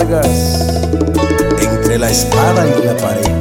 Vargas, entre la espada y la pared.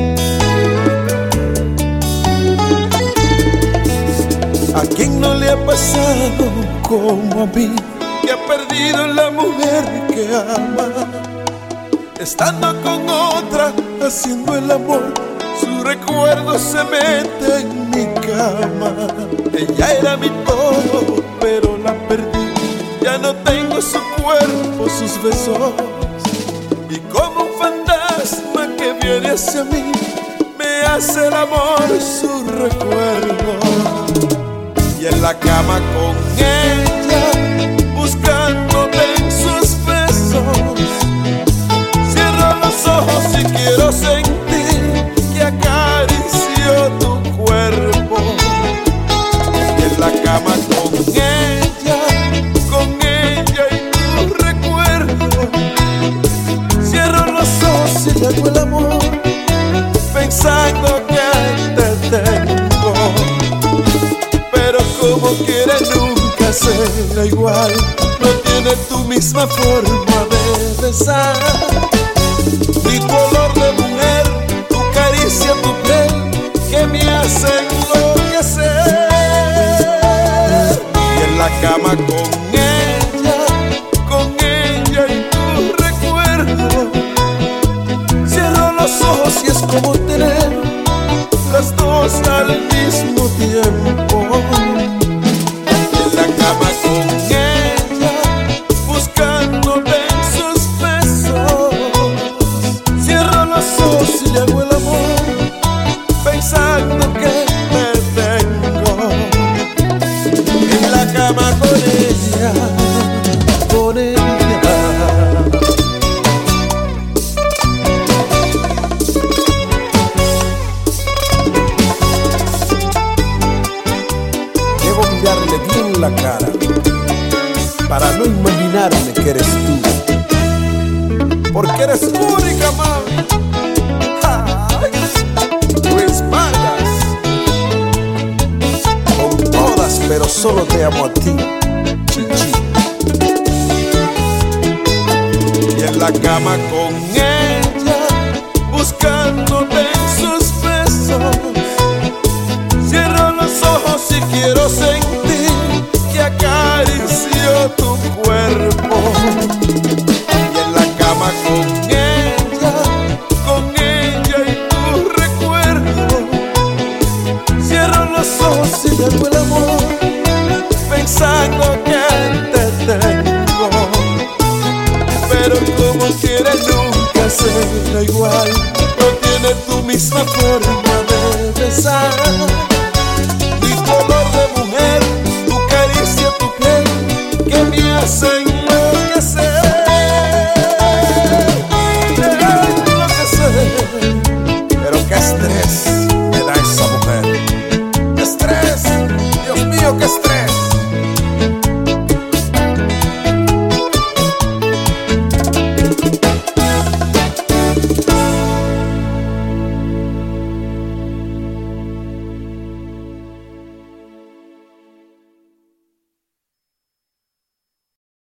¿A quién no le ha pasado como a mí, que ha perdido la mujer que ama? Estando con otra, haciendo el amor, su recuerdo se mete en mi cama. Ella era mi todo, pero la perdí. Ya no tengo su cuerpo, sus besos. Y como un fantasma que viene hacia mí, me hace el amor su recuerdo. Y en la cama con ella, buscándote en sus besos, cierro los ojos y quiero sentir que acaricio tu cuerpo. Y en la cama con ella y tu recuerdo, cierro los ojos y le hago el amor, pensando que te tengo. Pero como quiere nunca será igual, no tiene tu misma forma de besar, ni tu olor de mujer, tu caricia, tu piel, que me hace enloquecer. Y en la cama con ella y tu recuerdo, cierro los ojos y es como tener las dos al mismo tiempo. En la cama con ella, buscándote en sus besos, cierro los ojos y le hago el amor, pensando que te tengo. En la cama con ella, con ella. Mirarle bien la cara para no imaginarme que eres tú, porque eres única, mami. Luis Vargas. con todas, pero solo te amo a ti, Chichi. Y en la cama con ella, buscándote en sus besos, cierro los ojos y quiero sentir que acaricio tu cuerpo. Y en la cama con ella y tu recuerdo, cierro los ojos y le hago el amor, pensando que te tengo. Pero como quiere nunca será igual, no tiene tu misma forma de besar,